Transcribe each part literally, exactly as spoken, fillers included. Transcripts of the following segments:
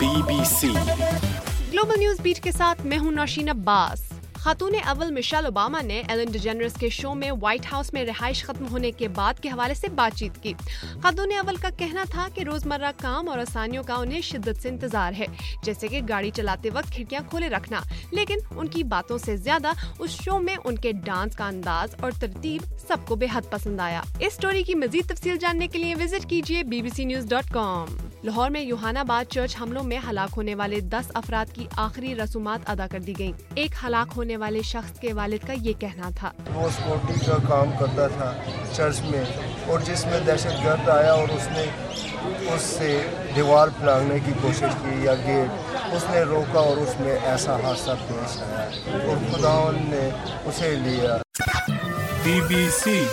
B B C global news beat के साथ मैं हूं नौशीन अब्बास। खातून अव्वल मिशेल ओबामा ने एलन डिजेनरेस के शो में व्हाइट हाउस में रिहाइश खत्म होने के बाद के हवाले से बातचीत की। खातून अव्वल का कहना था कि रोजमर्रा काम और आसानियों का उन्हें शिद्दत से इंतजार है, जैसे कि गाड़ी चलाते वक्त खिड़कियां खोले रखना, लेकिन उनकी बातों से ज्यादा उस शो में उनके डांस का अंदाज और तरतीब सबको बेहद पसंद आया। इस स्टोरी की मजीद तफसील जानने के लिए विजिट कीजिए B B C news dot com. Lahore में यूहानाबाद चर्च हमलों में हलाक होने वाले दस अफराद की आखिरी रसूमात अदा कर दी गयी। एक हलाक होने वाले शख्स के वालिद का ये कहना था, वो सिक्योरिटी का काम करता था चर्च में, और जिसमें दहशतगर्द आया और उसने उससे दीवार फैलाने की कोशिश की या गेट, उसने रोका और उसमें ऐसा हादसा पेश आया और खुदा ने उसे लिया। B B C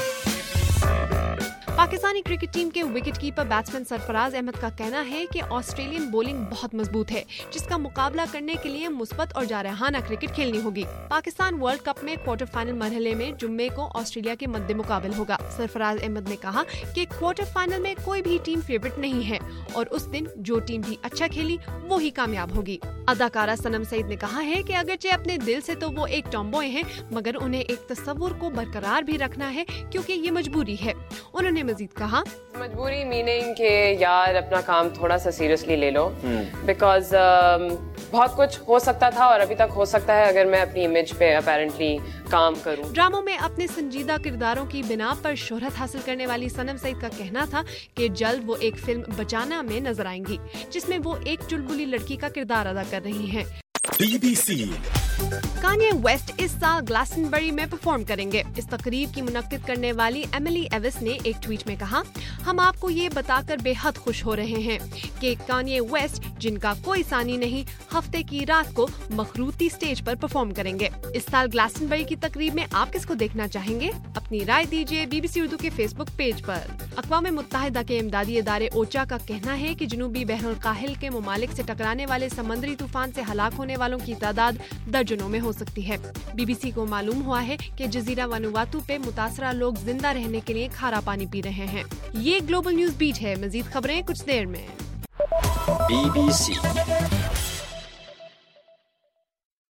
Pakistani cricket team के wicket keeper batsman Sarfaraz Ahmed का कहना है कि ऑस्ट्रेलियन बॉलिंग बहुत मजबूत है, जिसका मुकाबला करने के लिए मुस्बत और जारहाना क्रिकेट खेलनी होगी। पाकिस्तान वर्ल्ड कप में क्वार्टर फाइनल मरहले में जुम्मे को ऑस्ट्रेलिया के मद्दे मुकाबल होगा। सरफराज अहमद ने कहा कि क्वार्टर फाइनल में कोई भी टीम फेवरेट नहीं है और उस दिन जो टीम भी अच्छा खेली वो ही कामयाब होगी। अदाकारा सनम सईद ने कहा है कि अगरचे अपने दिल से तो वो एक टॉम्बॉय हैं, मगर उन्हें एक तस्वुर को बरकरार भी रखना है क्योंकि ये मजबूरी है। उन्होंने मजीद कहा, मजबूरी मीनिंग के यार अपना काम थोड़ा सा सीरियसली ले लो, बिकॉज uh, बहुत कुछ हो सकता था और अभी तक हो सकता है अगर मैं अपनी इमेज पे अपेरेंटली काम करूं। ड्रामों में अपने संजीदा किरदारों की बिना पर शोहरत हासिल करने वाली सनम सईद का कहना था कि जल्द वो एक फिल्म बचाना में नजर आएंगी, जिसमें वो एक चुलबुली लड़की का किरदार अदा कर रही हैं। B B C Kanye West इस साल ग्लासनबरी में परफॉर्म करेंगे। इस तकरीब की मुनक्किद करने वाली एमिली एविस ने एक ट्वीट में कहा, हम आपको ये बताकर बेहद खुश हो रहे हैं कि कान्ये वेस्ट, जिनका कोई सानी नहीं, हफ्ते की रात को मखरूती स्टेज पर परफॉर्म करेंगे। इस साल ग्लासनबरी की तकरीब में आप किसको देखना चाहेंगे? अपनी राय दीजिए बी बी सी उर्दू के फेसबुक पेज पर। अक़वाम मुत्तहिदा के इमदादी इदारे ओचा का कहना है कि जनूबी बहरुल काहिल के ममालिक से टकराने वाले समंदरी तूफान से हलाक होने वालों की तादाद दर्जनों में हो सकती है। बी बी सी को मालूम हुआ है कि जजीरा वनुवातु पे मुतासरा लोग जिंदा रहने के लिए खारा पानी पी रहे हैं। ये ग्लोबल न्यूज बीट है। मजीद खबरें कुछ देर में। बी बी सी